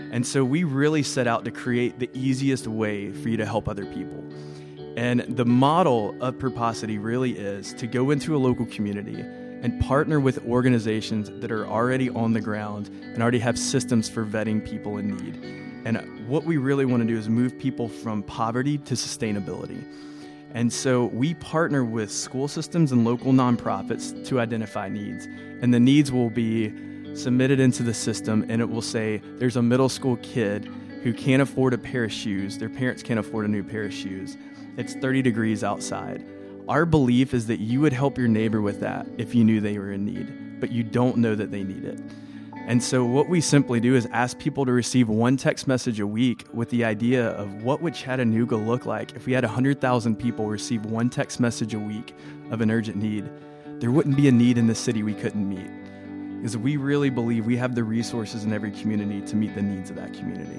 And so we really set out to create the easiest way for you to help other people. And the model of Purposity really is to go into a local community and partner with organizations that are already on the ground and already have systems for vetting people in need. And what we really want to do is move people from poverty to sustainability. And so we partner with school systems and local nonprofits to identify needs. And the needs will be submitted into the system, and it will say there's a middle school kid who can't afford a pair of shoes. Their parents can't afford a new pair of shoes. It's 30 degrees outside. Our belief is that you would help your neighbor with that if you knew they were in need, but you don't know that they need it. And so what we simply do is ask people to receive one text message a week with the idea of what would Chattanooga look like if we had 100,000 people receive one text message a week of an urgent need. There wouldn't be a need in the city we couldn't meet, because we really believe we have the resources in every community to meet the needs of that community.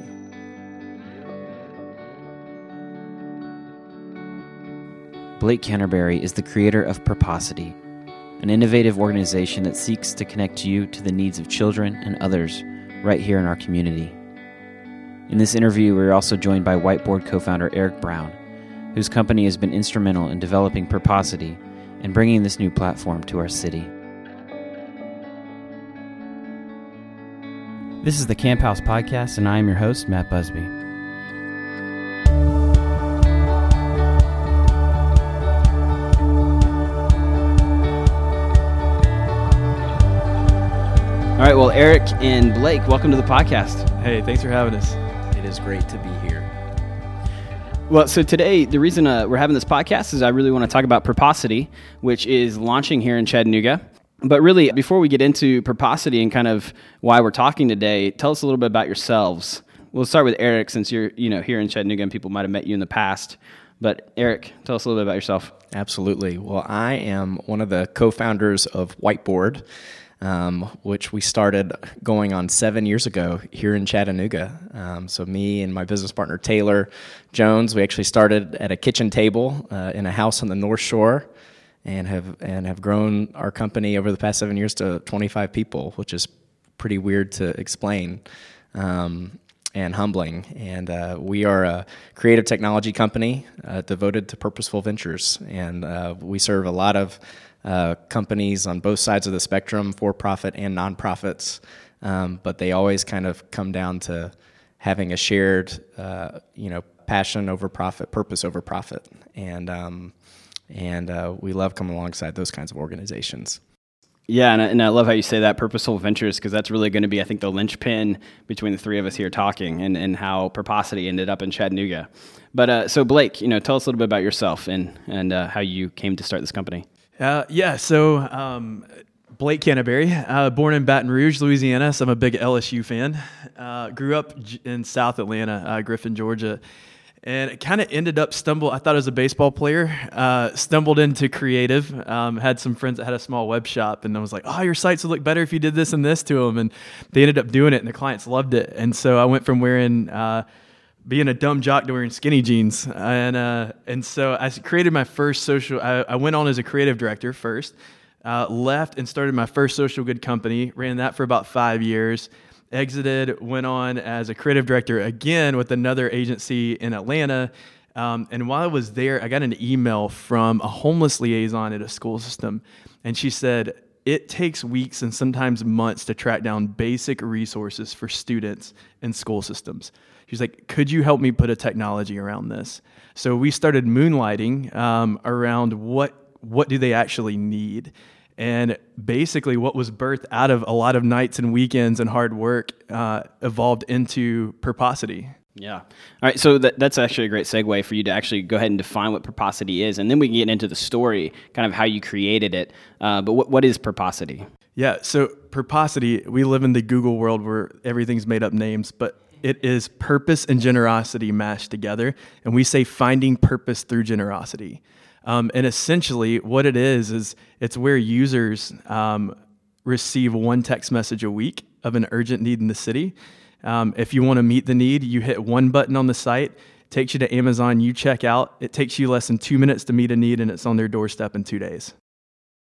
Blake Canterbury is the creator of Purposity, an innovative organization that seeks to connect you to the needs of children and others right here in our community. In this interview, we're also joined by Whiteboard co-founder Eric Brown, whose company has been instrumental in developing Purposity and bringing this new platform to our city. This is the Camp House Podcast, and I am your host, Matt Busby. All right, well, Eric and Blake, welcome to the podcast. Hey, thanks for having us. It is great to be here. Well, so today, the reason we're having this podcast is I really want to talk about Purposity, which is launching here in Chattanooga. But really, before we get into Purposity and kind of why we're talking today, tell us a little bit about yourselves. We'll start with Eric, since you're here in Chattanooga and people might have met you in the past. But Eric, tell us a little bit about yourself. Absolutely. Well, I am one of the co-founders of Whiteboard, which we started going on 7 years ago here in Chattanooga. So me and my business partner, Taylor Jones, we actually started at a kitchen table in a house on the North Shore and have grown our company over the past 7 years to 25 people, which is pretty weird to explain and humbling. And we are a creative technology company devoted to purposeful ventures. And we serve a lot of companies on both sides of the spectrum, for-profit and nonprofits, but they always kind of come down to having a shared, passion over profit, purpose over profit, and we love coming alongside those kinds of organizations. Yeah, and I love how you say that, purposeful ventures, because that's really going to be, I think, the linchpin between the three of us here talking, and how Purposity ended up in Chattanooga. But so Blake, tell us a little bit about yourself and how you came to start this company. So Blake Canterbury, born in Baton Rouge, Louisiana, so I'm a big LSU fan. Grew up in South Atlanta, Griffin, Georgia, and it kind of ended up I thought I was a baseball player, stumbled into creative, had some friends that had a small web shop, and I was like, oh, your sites would look better if you did this and this to them, and they ended up doing it, and the clients loved it, and so I went from being a dumb jock to wearing skinny jeans. And so I created my first social, I went on as a creative director first, left and started my first social good company, ran that for about 5 years, exited, went on as a creative director again with another agency in Atlanta. And while I was there, I got an email from a homeless liaison at a school system. And she said, it takes weeks and sometimes months to track down basic resources for students in school systems. She's like, could you help me put a technology around this? So we started moonlighting around what do they actually need? And basically what was birthed out of a lot of nights and weekends and hard work evolved into Purposity. Yeah. All right. So that's actually a great segue for you to actually go ahead and define what Purposity is. And then we can get into the story, kind of how you created it. But what is Purposity? Yeah. So Purposity, we live in the Google world where everything's made up names, but it is purpose and generosity mashed together. And we say finding purpose through generosity. And essentially what it is it's where users receive one text message a week of an urgent need in the city. If you want to meet the need, you hit one button on the site, takes you to Amazon, you check out. It takes you less than 2 minutes to meet a need, and it's on their doorstep in 2 days.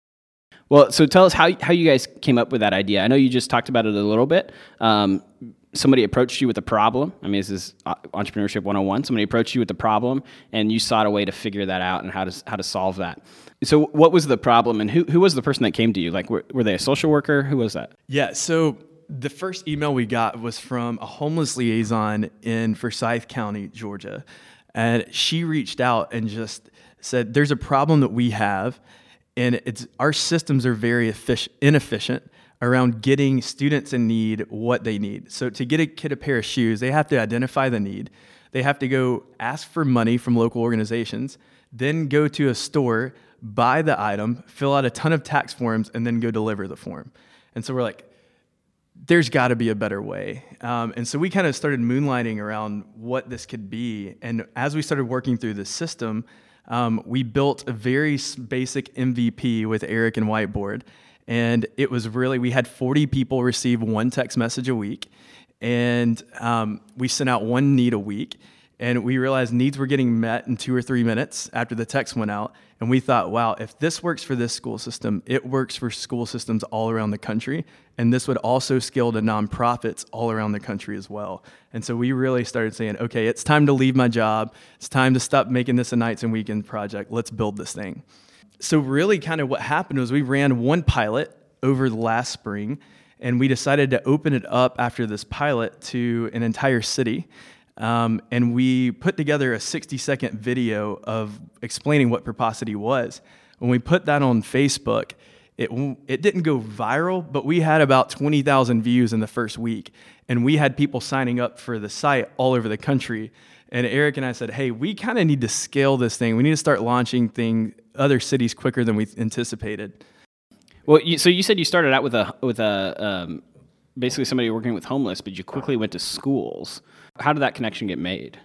Well, so tell us how you guys came up with that idea. I know you just talked about it a little bit. somebody approached you with a problem. I mean, this is entrepreneurship 101. Somebody approached you with a problem, and you sought a way to figure that out and how to solve that. So what was the problem, and who was the person that came to you? Like, were they a social worker? Who was that? Yeah, so the first email we got was from a homeless liaison in Forsyth County, Georgia. And she reached out and just said, there's a problem that we have, and our systems are very inefficient around getting students in need what they need. So to get a kid a pair of shoes, they have to identify the need. They have to go ask for money from local organizations, then go to a store, buy the item, fill out a ton of tax forms, and then go deliver the form. And so we're like, there's got to be a better way. And so we kind of started moonlighting around what this could be. And as we started working through the system, we built a very basic MVP with Eric and Whiteboard. And it was really, we had 40 people receive one text message a week. And we sent out one need a week. And we realized needs were getting met in 2 or 3 minutes after the text went out. And we thought, wow, if this works for this school system, it works for school systems all around the country. And this would also scale to nonprofits all around the country as well. And so we really started saying, okay, it's time to leave my job. It's time to stop making this a nights and weekends project. Let's build this thing. So really kind of what happened was we ran one pilot over the last spring, and we decided to open it up after this pilot to an entire city. And we put together a 60-second video of explaining what Proposity was. When we put that on Facebook, it didn't go viral, but we had about 20,000 views in the first week. And we had people signing up for the site all over the country. And Eric and I said, hey, we kind of need to scale this thing. We need to start launching other cities quicker than we anticipated. Well, so you said you started out with a basically somebody working with homeless, but you quickly went to schools. How did that connection get made?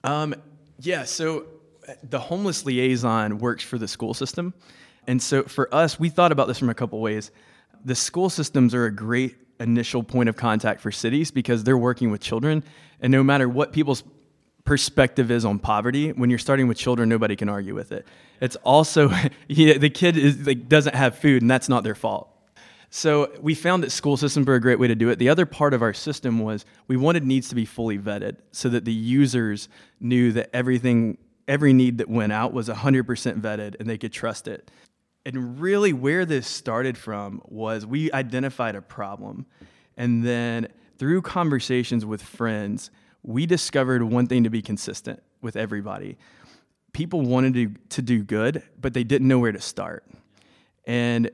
Yeah, so the homeless liaison works for the school system. And so for us, we thought about this from a couple ways. The school systems are a great initial point of contact for cities because they're working with children. And no matter what people's perspective is on poverty, when you're starting with children, nobody can argue with it. It's also, the kid doesn't have food, and that's not their fault. So we found that school systems were a great way to do it. The other part of our system was we wanted needs to be fully vetted so that the users knew that every need that went out was 100% vetted and they could trust it. And really where this started from was we identified a problem. And then through conversations with friends, we discovered one thing to be consistent with everybody. People wanted to do good, but they didn't know where to start. And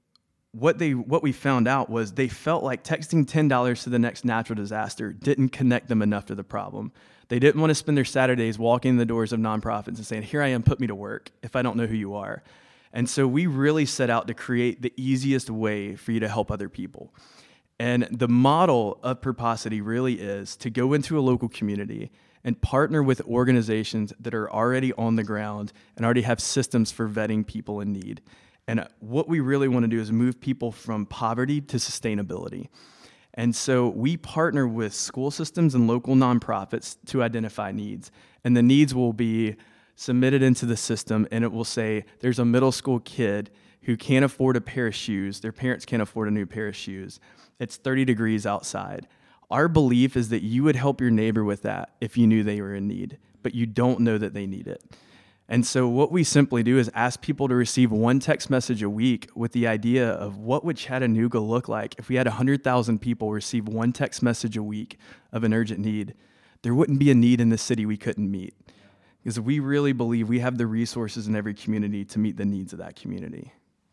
what we found out was they felt like texting $10 to the next natural disaster didn't connect them enough to the problem. They didn't want to spend their Saturdays walking in the doors of nonprofits and saying, here I am, put me to work if I don't know who you are. And so we really set out to create the easiest way for you to help other people. And the model of Proposity really is to go into a local community and partner with organizations that are already on the ground and already have systems for vetting people in need. And what we really want to do is move people from poverty to sustainability. And so we partner with school systems and local nonprofits to identify needs. And the needs will be submitted into the system, and it will say there's a middle school kid who can't afford a pair of shoes. Their parents can't afford a new pair of shoes. It's 30 degrees outside. Our belief is that you would help your neighbor with that if you knew they were in need, but you don't know that they need it. And so what we simply do is ask people to receive one text message a week with the idea of what would Chattanooga look like if we had 100,000 people receive one text message a week of an urgent need. There wouldn't be a need in the city we couldn't meet, because we really believe we have the resources in every community to meet the needs of that community.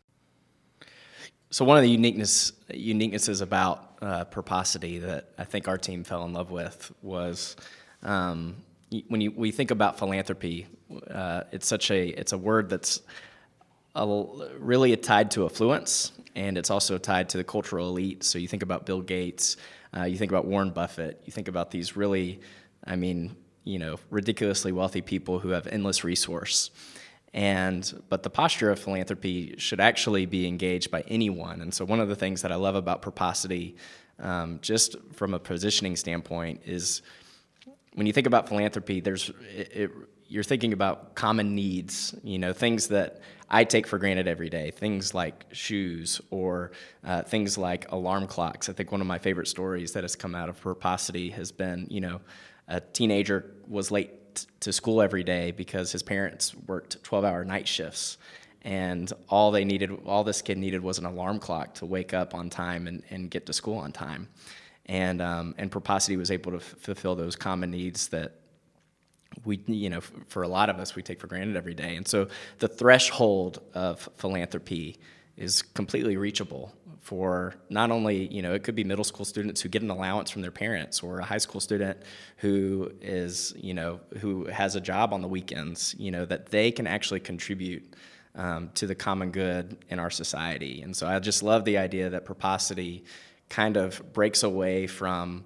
So one of the uniquenesses about Proposity that I think our team fell in love with was when we think about philanthropy, it's a word that's really tied to affluence, and it's also tied to the cultural elite. So you think about Bill Gates, you think about Warren Buffett, you think about these really, ridiculously wealthy people who have endless resource. But the posture of philanthropy should actually be engaged by anyone. And so one of the things that I love about Proposity, just from a positioning standpoint, is when you think about philanthropy, you're thinking about common needs, things that I take for granted every day, things like shoes or things like alarm clocks. I think one of my favorite stories that has come out of Perposity has been, a teenager was late to school every day because his parents worked 12-hour night shifts. And all this kid needed was an alarm clock to wake up on time and get to school on time. And Perposity was able to fulfill those common needs that we, for a lot of us, we take for granted every day. And so the threshold of philanthropy is completely reachable for not only, it could be middle school students who get an allowance from their parents, or a high school student who is, who has a job on the weekends, that they can actually contribute to the common good in our society. And so I just love the idea that Perposity kind of breaks away from,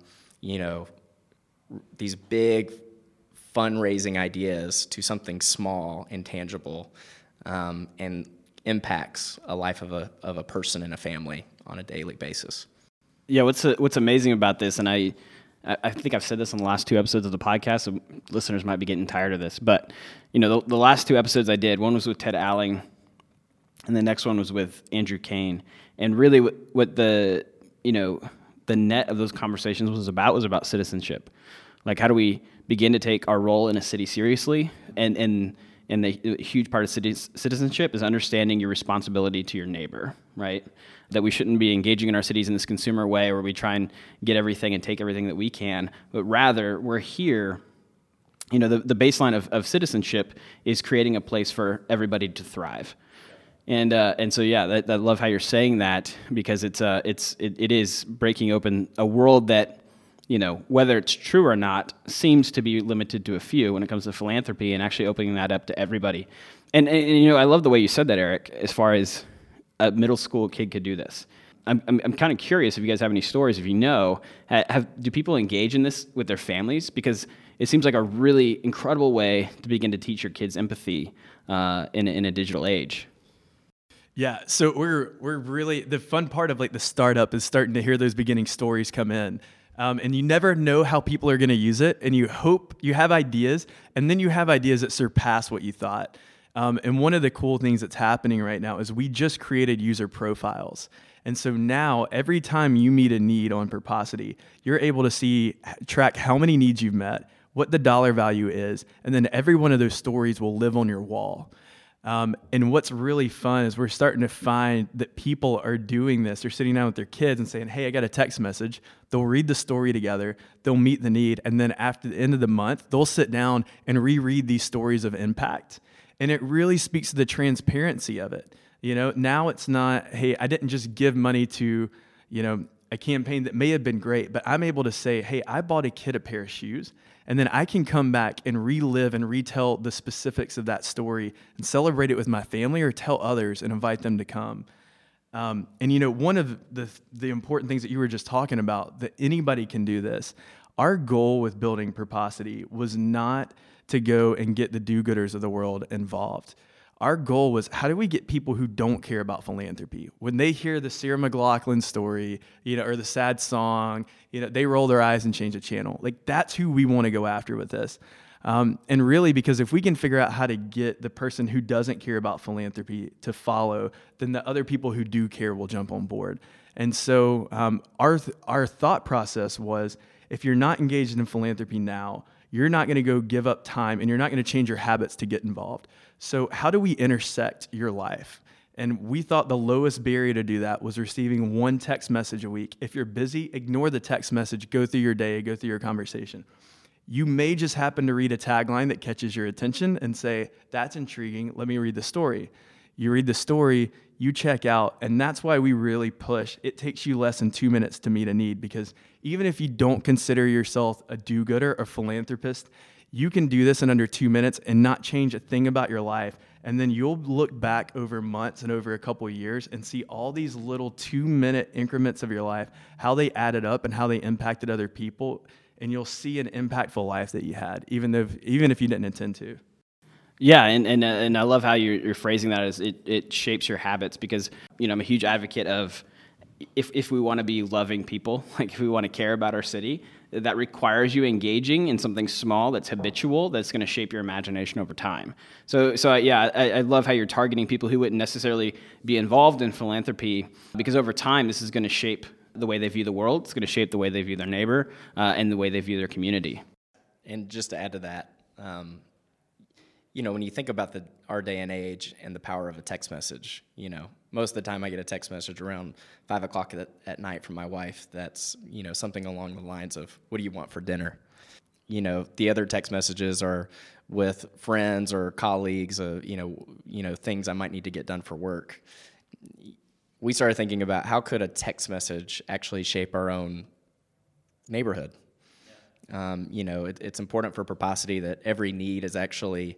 these big fundraising ideas to something small and tangible, and impacts a life of a person and a family on a daily basis. Yeah, what's amazing about this, and I think I've said this in the last 2 episodes of the podcast, so listeners might be getting tired of this, but the last 2 episodes I did, one was with Ted Alling, and the next one was with Andrew Kane, and really what the net of those conversations was about citizenship. Like, how do we begin to take our role in a city seriously? And the huge part of citizenship is understanding your responsibility to your neighbor, right? That we shouldn't be engaging in our cities in this consumer way where we try and get everything and take everything that we can, but rather we're here. The baseline of citizenship is creating a place for everybody to thrive. And so yeah, I love how you're saying that, because it is breaking open a world that, whether it's true or not, seems to be limited to a few when it comes to philanthropy, and actually opening that up to everybody. And I love the way you said that, Eric, as far as a middle school kid could do this. I'm kind of curious if you guys have any stories, if do people engage in this with their families? Because it seems like a really incredible way to begin to teach your kids empathy in a digital age. Yeah, so we're really, the fun part of like the startup is starting to hear those beginning stories come in. And you never know how people are going to use it, and you hope you have ideas, and then you have ideas that surpass what you thought. And one of the cool things that's happening right now is we just created user profiles. And so now every time you meet a need on Perposity, you're able to track how many needs you've met, what the dollar value is, and then every one of those stories will live on your wall. And what's really fun is we're starting to find that people are doing this. They're sitting down with their kids and saying, hey, I got a text message. They'll read the story together. They'll meet the need. And then after the end of the month, they'll sit down and reread these stories of impact. And it really speaks to the transparency of it. Now it's not, hey, I didn't just give money to, a campaign that may have been great, but I'm able to say, hey, I bought a kid a pair of shoes. And then I can come back and relive and retell the specifics of that story and celebrate it with my family, or tell others and invite them to come. And one of the important things that you were just talking about, that anybody can do this. Our goal with building Perposity was not to go and get the do-gooders of the world involved. Our goal was, how do we get people who don't care about philanthropy? When they hear the Sarah McLachlan story, or the sad song, they roll their eyes and change the channel. Like, that's who we want to go after with this. And really, because if we can figure out how to get the person who doesn't care about philanthropy to follow, then the other people who do care will jump on board. And so our thought process was, if you're not engaged in philanthropy now, you're not going to go give up time, and you're not going to change your habits to get involved. So how do we intersect your life? And we thought the lowest barrier to do that was receiving one text message a week. If you're busy, ignore the text message, go through your day, go through your conversation. You may just happen to read a tagline that catches your attention and say, that's intriguing, let me read the story. You read the story, you check out, and that's why we really push. It takes you less than 2 minutes to meet a need, because even if you don't consider yourself a do-gooder or philanthropist, you can do this in under 2 minutes and not change a thing about your life. And then you'll look back over months and over a couple of years and see all these little 2-minute increments of your life, how they added up and how they impacted other people. And you'll see an impactful life that you had, even if you didn't intend to. Yeah, and I love how you're phrasing that as it shapes your habits, because I'm a huge advocate of if we want to be loving people, like if we want to care about our city, that requires you engaging in something small that's habitual, that's going to shape your imagination over time. So I love how you're targeting people who wouldn't necessarily be involved in philanthropy, because over time, this is going to shape the way they view the world. It's going to shape the way they view their neighbor and the way they view their community. And just to add to that, when you think about our day and age and the power of a text message, most of the time I get a text message around 5 o'clock at night from my wife that's, something along the lines of, what do you want for dinner? The other text messages are with friends or colleagues, things I might need to get done for work. We started thinking about how could a text message actually shape our own neighborhood. It's important for Proposity that every need is actually,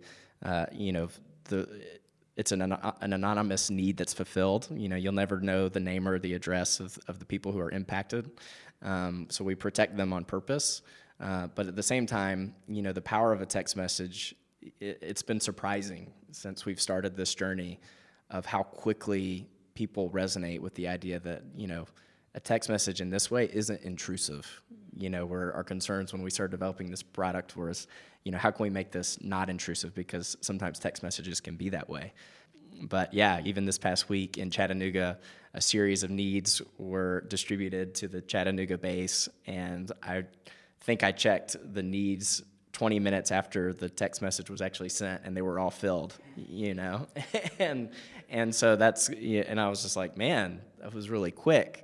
it's an anonymous need that's fulfilled. You'll never know the name or the address of the people who are impacted. So we protect them on purpose. But at the same time, the power of a text message, it's been surprising since we've started this journey of how quickly people resonate with the idea that, a text message in this way isn't intrusive. Where our concerns when we started developing this product was, how can we make this not intrusive? Because sometimes text messages can be that way. But yeah, even this past week in Chattanooga, a series of needs were distributed to the Chattanooga base, and I think I checked the needs 20 minutes after the text message was actually sent, and they were all filled, and so and I was just like, man, that was really quick.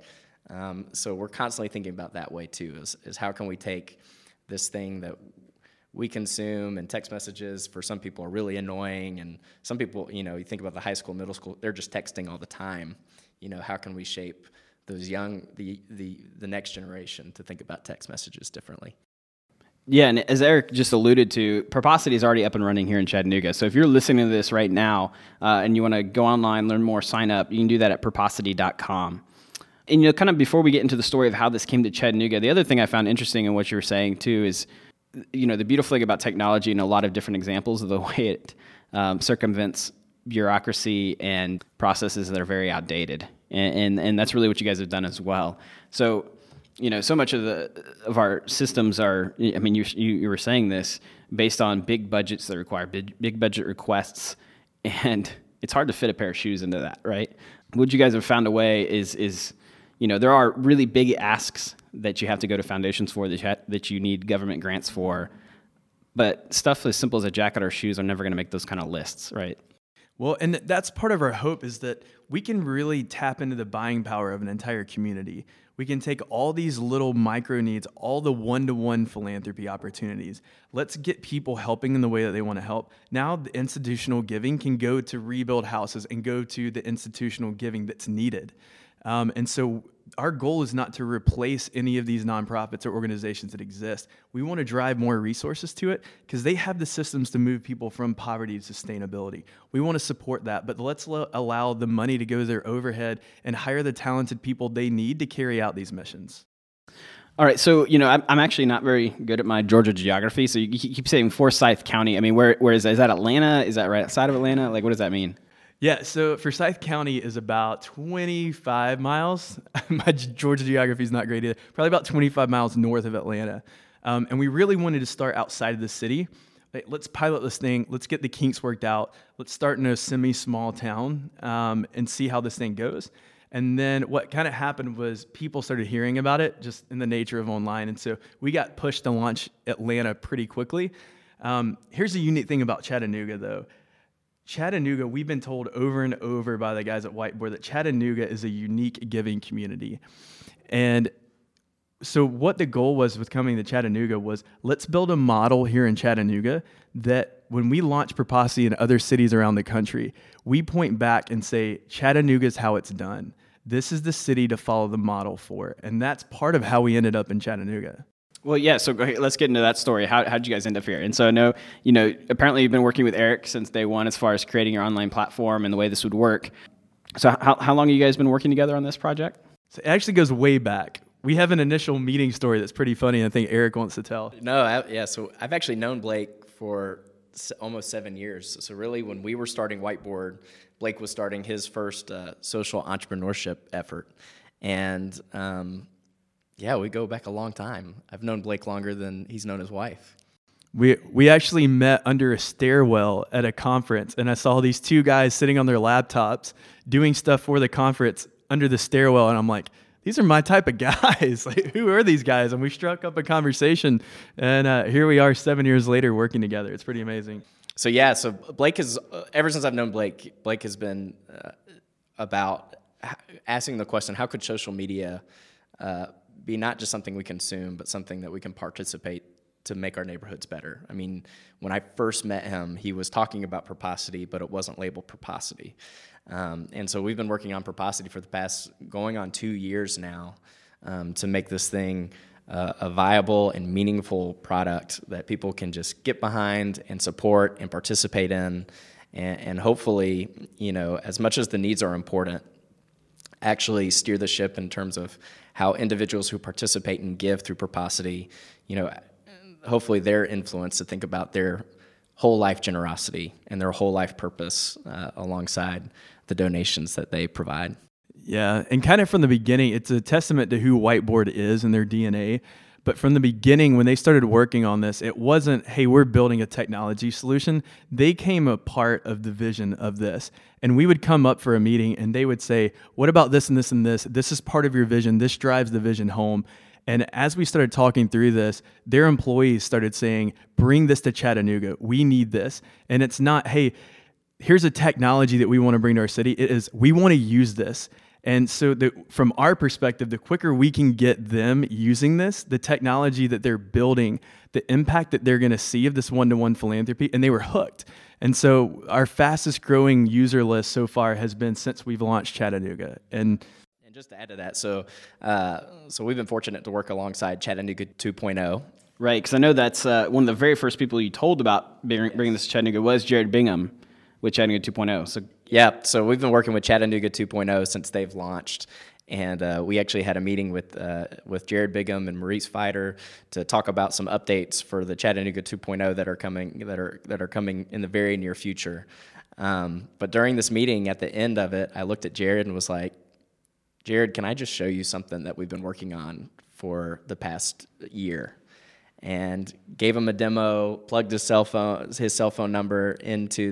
So we're constantly thinking about that way too, is how can we take this thing that we consume, and text messages for some people are really annoying, and some people, you think about the high school, middle school, they're just texting all the time. How can we shape those the next generation to think about text messages differently? Yeah, and as Eric just alluded to, Proposity is already up and running here in Chattanooga. So if you're listening to this right now and you want to go online, learn more, sign up, you can do that at proposity.com. And kind of before we get into the story of how this came to Chattanooga, the other thing I found interesting in what you were saying too is, the beautiful thing about technology and a lot of different examples of the way it circumvents bureaucracy and processes that are very outdated. And that's really what you guys have done as well. So, so much of our systems are, you were saying this, based on big budgets that require big budget requests, and it's hard to fit a pair of shoes into that, right? What you guys have found a way is there are really big asks that you have to go to foundations for, that you need government grants for, but stuff as simple as a jacket or shoes are never going to make those kind of lists, right? Well, and that's part of our hope, is that we can really tap into the buying power of an entire community. We can take all these little micro needs, all the one-to-one philanthropy opportunities. Let's get people helping in the way that they want to help. Now the institutional giving can go to rebuild houses and go to the institutional giving that's needed. And so our goal is not to replace any of these nonprofits or organizations that exist. We want to drive more resources to it because they have the systems to move people from poverty to sustainability. We want to support that, but let's allow the money to go to their overhead and hire the talented people they need to carry out these missions. All right, so I'm actually not very good at my Georgia geography. So you keep saying Forsyth County. I mean, where is that? Is that Atlanta? Is that right outside of Atlanta? Like, what does that mean? Yeah, so Forsyth County is about 25 miles. My Georgia geography is not great either. Probably about 25 miles north of Atlanta. And we really wanted to start outside of the city. Let's pilot this thing. Let's get the kinks worked out. Let's start in a semi-small town and see how this thing goes. And then what kind of happened was people started hearing about it just in the nature of online. And so we got pushed to launch Atlanta pretty quickly. Here's the unique thing about Chattanooga, though. Chattanooga, we've been told over and over by the guys at Whiteboard that Chattanooga is a unique giving community. And so what the goal was with coming to Chattanooga was, let's build a model here in Chattanooga that when we launch Proposity in other cities around the country, we point back and say, Chattanooga's how it's done. This is the city to follow the model for. And that's part of how we ended up in Chattanooga. Well, yeah, so let's get into that story. How did you guys end up here? And so I know, apparently you've been working with Eric since day one as far as creating your online platform and the way this would work. So how long have you guys been working together on this project? So it actually goes way back. We have an initial meeting story that's pretty funny, and I think Eric wants to tell. So I've actually known Blake for almost 7 years. So really, when we were starting Whiteboard, Blake was starting his first social entrepreneurship effort. And yeah, we go back a long time. I've known Blake longer than he's known his wife. We actually met under a stairwell at a conference, and I saw these two guys sitting on their laptops doing stuff for the conference under the stairwell, and I'm like, these are my type of guys. Like, who are these guys? And we struck up a conversation, and here we are 7 years later working together. It's pretty amazing. So yeah, so Blake is, ever since I've known Blake has been about asking the question, how could social media be not just something we consume, but something that we can participate to make our neighborhoods better? I mean, when I first met him, he was talking about Proposity, but it wasn't labeled Proposity. And so we've been working on Proposity for the past going on 2 years now to make this thing a viable and meaningful product that people can just get behind and support and participate in. And hopefully, you know, as much as the needs are important, actually steer the ship in terms of how individuals who participate and give through Proposity, you know, hopefully they're influenced to think about their whole life generosity and their whole life purpose alongside the donations that they provide. Yeah, and kind of from the beginning, it's a testament to who Whiteboard is and their DNA. But from the beginning, when they started working on this, it wasn't, hey, we're building a technology solution. They came a part of the vision of this. And we would come up for a meeting and they would say, what about this and this and this? This is part of your vision. This drives the vision home. And as we started talking through this, their employees started saying, bring this to Chattanooga. We need this. And it's not, hey, here's a technology that we want to bring to our city. It is, we want to use this. And so from our perspective, the quicker we can get them using this, the technology that they're building, the impact that they're going to see of this one-to-one philanthropy, and they were hooked. And so our fastest growing user list so far has been since we've launched Chattanooga. And just to add to that, so we've been fortunate to work alongside Chattanooga 2.0. Right, because I know that's one of the very first people you told about bringing this to Chattanooga was Jared Bingham with Chattanooga 2.0. So yeah, so we've been working with Chattanooga 2.0 since they've launched, and we actually had a meeting with Jared Bingham and Maurice Fider to talk about some updates for the Chattanooga 2.0 that are coming in the very near future. But during this meeting, at the end of it, I looked at Jared and was like, Jared, can I just show you something that we've been working on for the past year? And gave him a demo, plugged his cell phone number into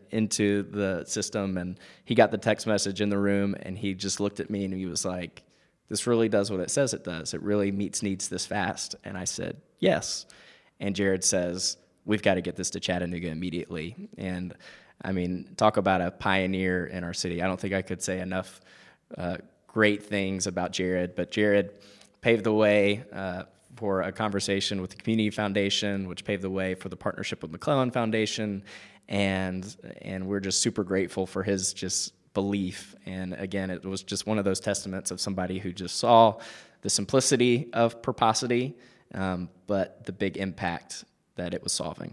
the system, and he got the text message in the room, and he just looked at me and he was like, this really does what it says it does. It really meets needs this fast. And I said, yes. And Jared says, we've got to get this to Chattanooga immediately. And I mean, talk about a pioneer in our city. I don't think I could say enough great things about Jared, but Jared paved the way for a conversation with the Community Foundation, which paved the way for the partnership with McClellan Foundation, and we're just super grateful for his just belief. And again, it was just one of those testaments of somebody who just saw the simplicity of Proposity, but the big impact that it was solving.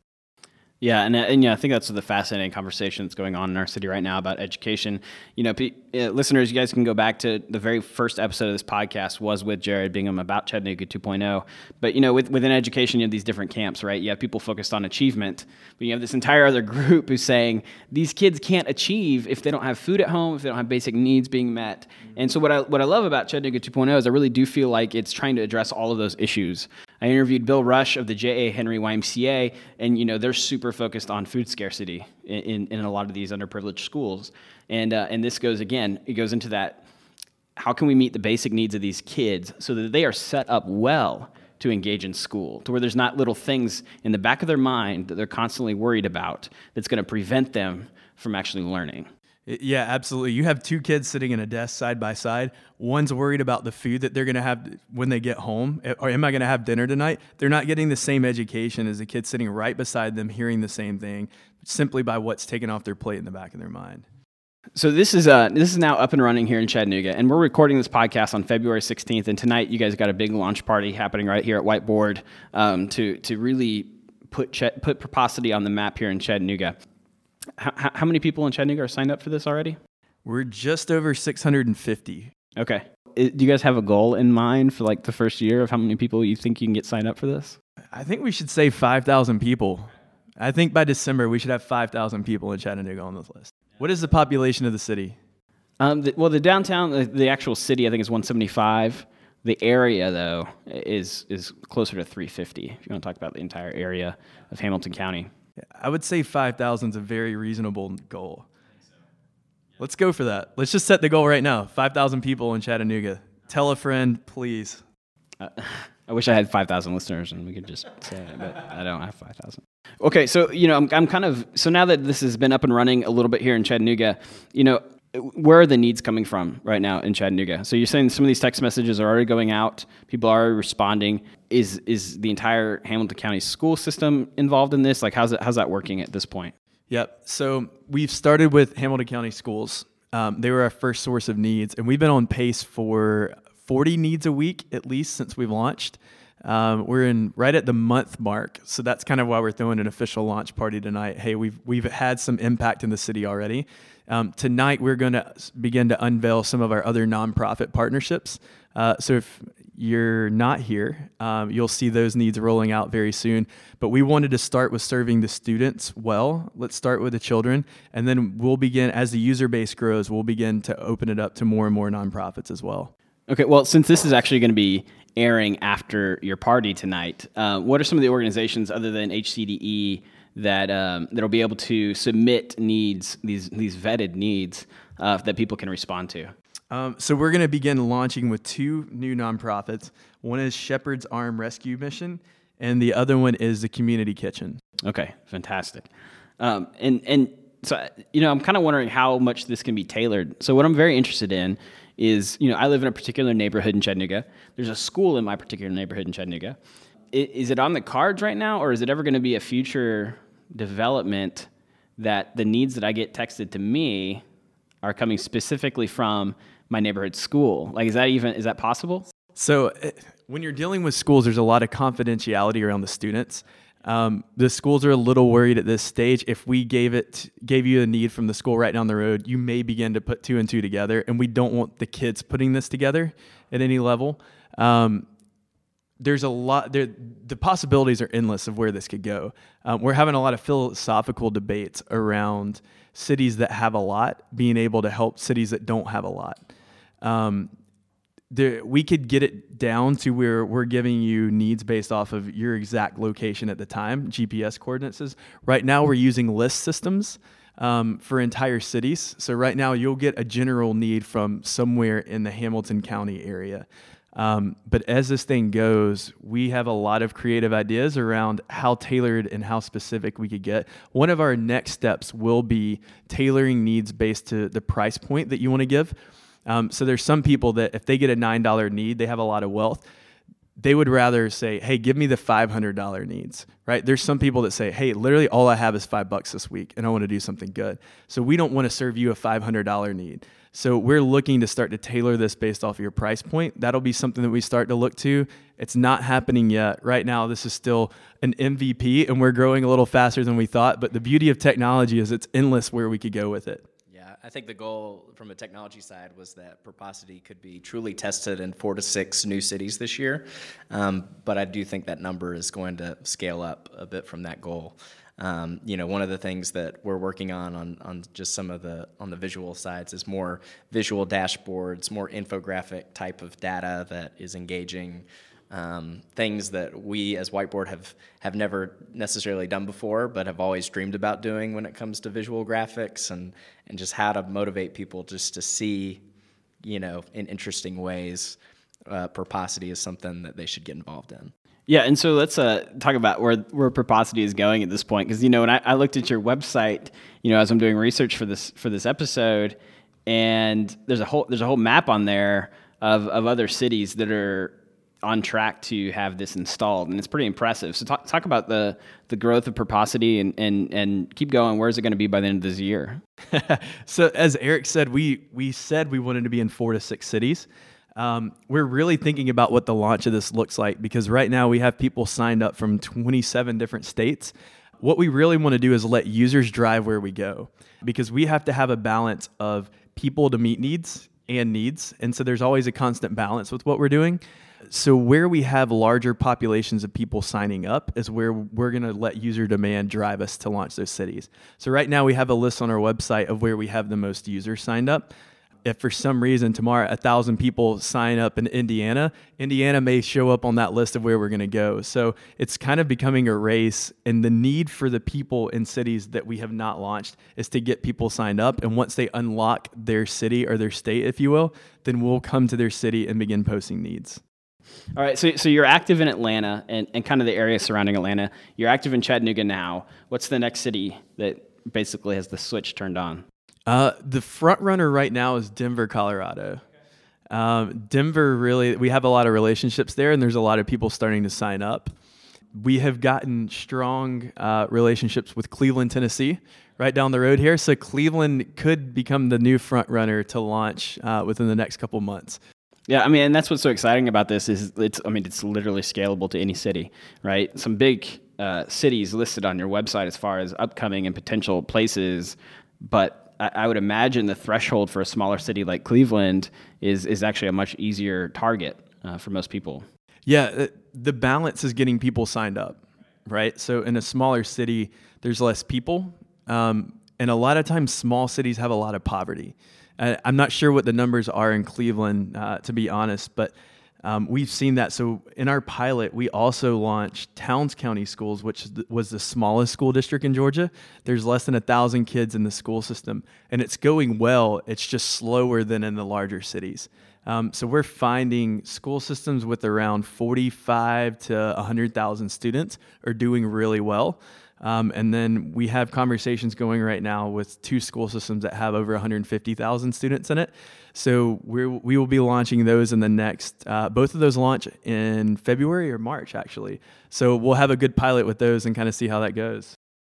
Yeah, and yeah, I think that's the fascinating conversation that's going on in our city right now about education. You know, listeners, you guys can go back to the very first episode of this podcast was with Jared Bingham about Chattanooga 2.0. But, you know, within education, you have these different camps, right? You have people focused on achievement, but you have this entire other group who's saying these kids can't achieve if they don't have food at home, if they don't have basic needs being met. And so what I love about Chattanooga 2.0 is I really do feel like it's trying to address all of those issues. I interviewed Bill Rush of the J.A. Henry YMCA, and, you know, they're super focused on food scarcity in a lot of these underprivileged schools. And this goes into that, how can we meet the basic needs of these kids so that they are set up well to engage in school, to where there's not little things in the back of their mind that they're constantly worried about that's going to prevent them from actually learning. Yeah, absolutely. You have two kids sitting in a desk side by side. One's worried about the food that they're going to have when they get home. Or am I going to have dinner tonight? They're not getting the same education as the kid sitting right beside them, hearing the same thing, simply by what's taken off their plate in the back of their mind. So this is now up and running here in Chattanooga, and we're recording this podcast on February 16th. And tonight, you guys got a big launch party happening right here at Whiteboard to really put Proposity on the map here in Chattanooga. How many people in Chattanooga are signed up for this already? We're just over 650. Okay. Do you guys have a goal in mind for like the first year of how many people you think you can get signed up for this? I think we should say 5,000 people. I think by December we should have 5,000 people in Chattanooga on this list. What is the population of the city? The downtown, the actual city, I think is 175. The area, though, is closer to 350. If you want to talk about the entire area of Hamilton County. I would say 5,000 is a very reasonable goal. Let's go for that. Let's just set the goal right now. 5,000 people in Chattanooga. Tell a friend, please. I wish I had 5,000 listeners and we could just say it, but I don't have 5,000. Okay, so I'm kind of so now that this has been up and running a little bit here in Chattanooga, where are the needs coming from right now in Chattanooga? So you're saying some of these text messages are already going out, people are already responding. Is the entire Hamilton County school system involved in this? Like, how's that working at this point? Yep. So we've started with Hamilton County schools. They were our first source of needs, and we've been on pace for 40 needs a week at least since we've launched. We're right at the month mark, so that's kind of why we're throwing an official launch party tonight. Hey, we've had some impact in the city already. Tonight we're going to begin to unveil some of our other nonprofit partnerships. So if you're not here, you'll see those needs rolling out very soon. But we wanted to start with serving the students well. Let's start with the children, and then we'll begin, as the user base grows, we'll begin to open it up to more and more nonprofits as well. Okay, well, since this is actually going to be airing after your party tonight, what are some of the organizations other than HCDE that'll be able to submit needs, these vetted needs that people can respond to? So we're going to begin launching with 2 new nonprofits. One is Shepherd's Arm Rescue Mission, and the other one is the Community Kitchen. Okay, fantastic. And so, I'm kind of wondering how much this can be tailored. So what I'm very interested in is, I live in a particular neighborhood in Chattanooga. There's a school in my particular neighborhood in Chattanooga. Is it on the cards right now, or is it ever going to be a future development that the needs that I get texted to me are coming specifically from my neighborhood school? Like, is that possible? So when you're dealing with schools, there's a lot of confidentiality around the students. The schools are a little worried at this stage. If we gave you a need from the school right down the road, you may begin to put 2 and 2 together, and we don't want the kids putting this together at any level. There's a lot there. The possibilities are endless of where this could go. We're having a lot of philosophical debates around cities that have a lot being able to help cities that don't have a lot. We could get it down to where we're giving you needs based off of your exact location at the time, GPS coordinates. Right now, we're using list systems for entire cities. So right now, you'll get a general need from somewhere in the Hamilton County area. But as this thing goes, we have a lot of creative ideas around how tailored and how specific we could get. One of our next steps will be tailoring needs based to the price point that you want to give. So there's some people that if they get a $9 need, they have a lot of wealth. They would rather say, hey, give me the $500 needs, right? There's some people that say, hey, literally all I have is $5 this week and I want to do something good. So we don't want to serve you a $500 need. So we're looking to start to tailor this based off of your price point. That'll be something that we start to look to. It's not happening yet. Right now, this is still an MVP and we're growing a little faster than we thought. But the beauty of technology is it's endless where we could go with it. I think the goal from a technology side was that Proposity could be truly tested in 4 to 6 new cities this year. But I do think that number is going to scale up a bit from that goal. One of the things that we're working on just some of on the visual sides is more visual dashboards, more infographic type of data that is engaging. Things that we as Whiteboard have never necessarily done before, but have always dreamed about doing when it comes to visual graphics and just how to motivate people just to see, in interesting ways, Proposity is something that they should get involved in. Yeah, and so let's talk about where Proposity is going at this point, because when I looked at your website, as I'm doing research for this episode, and there's a whole map on there of other cities that are on track to have this installed, and it's pretty impressive. So talk about the growth of Proposity and keep going. Where is it going to be by the end of this year? So as Eric said, we said we wanted to be in 4 to 6 cities. We're really thinking about what the launch of this looks like because right now we have people signed up from 27 different states. What we really want to do is let users drive where we go because we have to have a balance of people to meet needs. And so there's always a constant balance with what we're doing. So where we have larger populations of people signing up is where we're going to let user demand drive us to launch those cities. So right now we have a list on our website of where we have the most users signed up. if for some reason tomorrow 1,000 people sign up in Indiana, Indiana may show up on that list of where we're going to go. So it's kind of becoming a race, and the need for the people in cities that we have not launched is to get people signed up. And once they unlock their city or their state, if you will, then we'll come to their city and begin posting needs. All right, so you're active in Atlanta and kind of the area surrounding Atlanta. You're active in Chattanooga now. What's the next city that basically has the switch turned on? The front runner right now is Denver, Colorado. Denver, really, we have a lot of relationships there, and there's a lot of people starting to sign up. We have gotten strong relationships with Cleveland, Tennessee, right down the road here. So Cleveland could become the new front runner to launch within the next couple months. Yeah, I mean, and that's what's so exciting about this is it's literally scalable to any city, right? Some big cities listed on your website as far as upcoming and potential places, but I would imagine the threshold for a smaller city like Cleveland is actually a much easier target for most people. Yeah, the balance is getting people signed up, right? So in a smaller city, there's less people, and a lot of times small cities have a lot of poverty. I'm not sure what the numbers are in Cleveland, to be honest, but we've seen that. So in our pilot, we also launched Towns County Schools, which was the smallest school district in Georgia. There's less than 1,000 kids in the school system, and it's going well. It's just slower than in the larger cities. So we're finding school systems with around 45 to 100,000 students are doing really well. And then we have conversations going right now with 2 school systems that have over 150,000 students in it. So we will be launching those in the next, both of those launch in February or March, actually. So we'll have a good pilot with those and kind of see how that goes.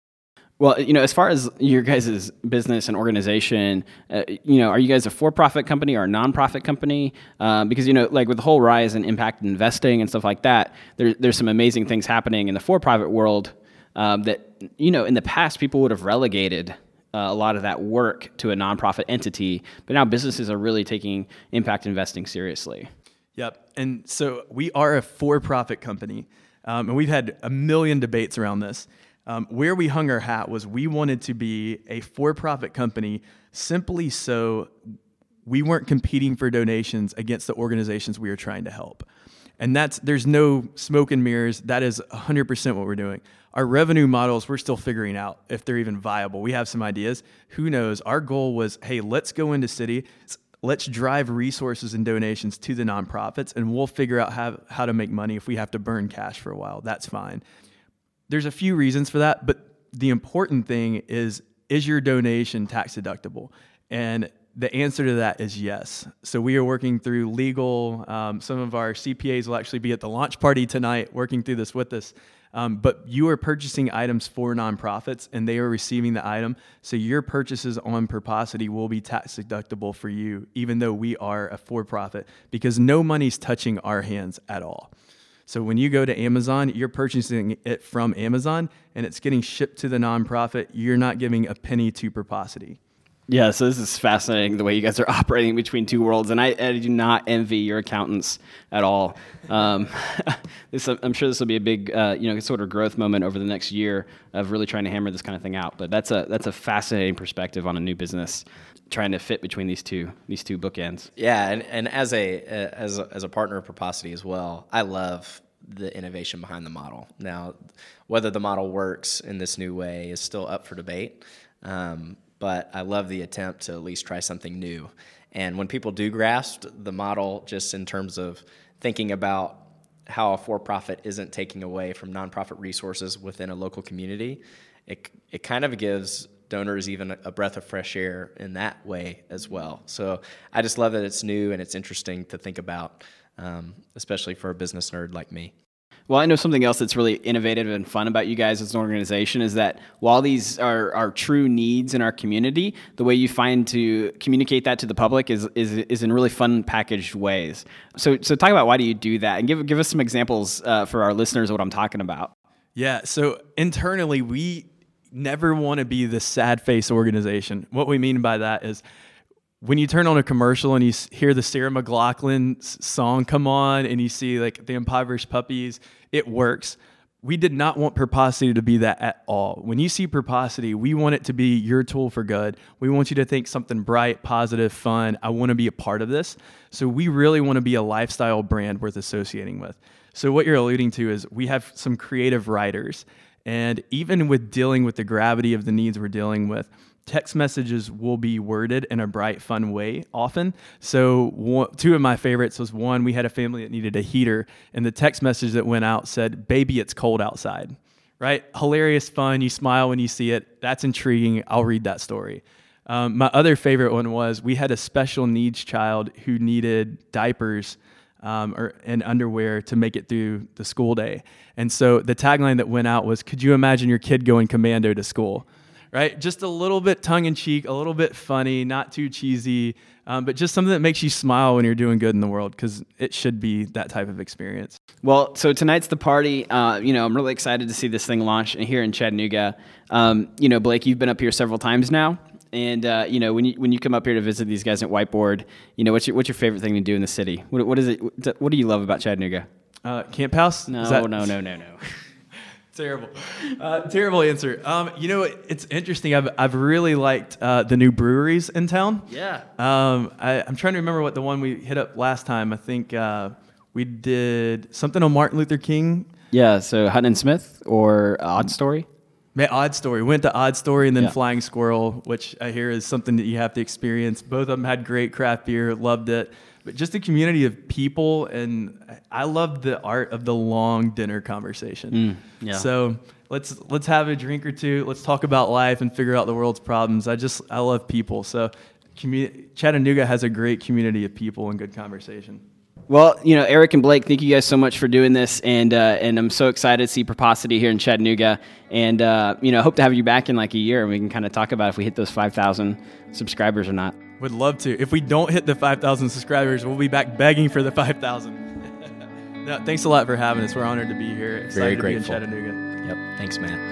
Well, as far as your guys' business and organization, are you guys a for-profit company or a non-profit company? Because, like with the whole rise in impact investing and stuff like that, there's some amazing things happening in the for-profit world that, in the past, people would have relegated a lot of that work to a nonprofit entity, but now businesses are really taking impact investing seriously. Yep. And so we are a for-profit company, and we've had a million debates around this. Where we hung our hat was we wanted to be a for-profit company simply so we weren't competing for donations against the organizations we were trying to help. And there's no smoke and mirrors. That is 100% what we're doing. Our revenue models, we're still figuring out if they're even viable. We have some ideas. Who knows? Our goal was, hey, let's go into city. Let's drive resources and donations to the nonprofits, and we'll figure out how to make money. If we have to burn cash for a while, that's fine. There's a few reasons for that, but the important thing is your donation tax deductible? And the answer to that is yes. So we are working through legal. Some of our CPAs will actually be at the launch party tonight working through this with us. But you are purchasing items for nonprofits, and they are receiving the item. So your purchases on Perposity will be tax deductible for you, even though we are a for-profit, because no money's touching our hands at all. So when you go to Amazon, you're purchasing it from Amazon, and it's getting shipped to the nonprofit. You're not giving a penny to Perposity. Yeah, so this is fascinating, the way you guys are operating between two worlds, and I do not envy your accountants at all. I'm sure this will be a big, sort of growth moment over the next year of really trying to hammer this kind of thing out. But that's a fascinating perspective on a new business, trying to fit between these two bookends. Yeah, and as a partner of Perposity as well, I love the innovation behind the model. Now, whether the model works in this new way is still up for debate. But I love the attempt to at least try something new. And when people do grasp the model, just in terms of thinking about how a for-profit isn't taking away from nonprofit resources within a local community, it kind of gives donors even a breath of fresh air in that way as well. So I just love that it's new and it's interesting to think about, especially for a business nerd like me. Well, I know something else that's really innovative and fun about you guys as an organization is that while these are true needs in our community, the way you find to communicate that to the public is in really fun packaged ways. So talk about why do you do that, and give us some examples for our listeners of what I'm talking about. Yeah, so internally, we never want to be the sad face organization. What we mean by that is when you turn on a commercial and you hear the Sarah McLachlan song come on and you see like the impoverished puppies, it works. we did not want Purposity to be that at all. When you see Purposity, we want it to be your tool for good. We want you to think something bright, positive, fun. I want to be a part of this. So we really want to be a lifestyle brand worth associating with. So what you're alluding to is we have some creative writers. And even with dealing with the gravity of the needs we're dealing with, text messages will be worded in a bright, fun way often. So two of my favorites was one, we had a family that needed a heater, and the text message that went out said, "Baby, it's cold outside." Right? Hilarious, fun. You smile when you see it. That's intriguing. I'll read that story. My other favorite one was we had a special needs child who needed diapers and underwear to make it through the school day. And so the tagline that went out was, "Could you imagine your kid going commando to school?" Right? Just a little bit tongue-in-cheek, a little bit funny, not too cheesy, but just something that makes you smile when you're doing good in the world, because it should be that type of experience. Well, so tonight's the party. I'm really excited to see this thing launch here in Chattanooga. Blake, you've been up here several times now. And, when you come up here to visit these guys at Whiteboard, what's your favorite thing to do in the city? What is it? What do you love about Chattanooga? Camp House? No. Terrible answer. It's interesting. I've really liked the new breweries in town. Yeah. I'm trying to remember what the one we hit up last time. I think we did something on Martin Luther King. Yeah. So Hutton and Smith or Odd Story. Odd Story. We went to Odd Story and then Yeah. Flying Squirrel, which I hear is something that you have to experience. Both of them had great craft beer. Loved it. But just a community of people, and I loved the art of the long dinner conversation. Yeah. So let's have a drink or two. Let's talk about life and figure out the world's problems. I love people. So Chattanooga has a great community of people and good conversation. Well, Eric and Blake, thank you guys so much for doing this, and I'm so excited to see Purposity here in Chattanooga, and hope to have you back in like a year, and we can kind of talk about if we hit those 5,000 subscribers or not. Would love to. If we don't hit the 5,000 subscribers, we'll be back begging for the 5,000. No, thanks a lot for having us. We're honored to be here. Excited Very to be in grateful. Chattanooga. Yep. Thanks, Matt.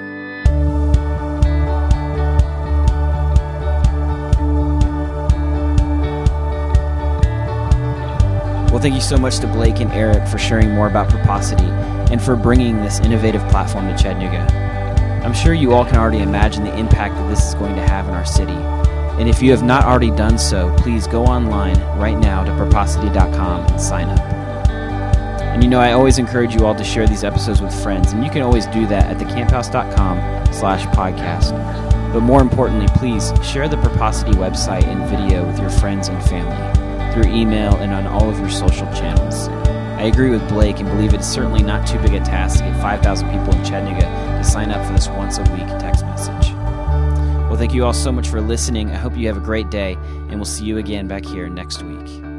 Well, thank you so much to Blake and Eric for sharing more about Purposity and for bringing this innovative platform to Chattanooga. I'm sure you all can already imagine the impact that this is going to have in our city. And if you have not already done so, please go online right now to purposity.com and sign up. And I always encourage you all to share these episodes with friends, and you can always do that at thecamphouse.com/podcast. But more importantly, please share the Purposity website and video with your friends and family through email and on all of your social channels. I agree with Blake and believe it's certainly not too big a task to get 5,000 people in Chattanooga to sign up for this once-a-week text message. Well, thank you all so much for listening. I hope you have a great day, and we'll see you again back here next week.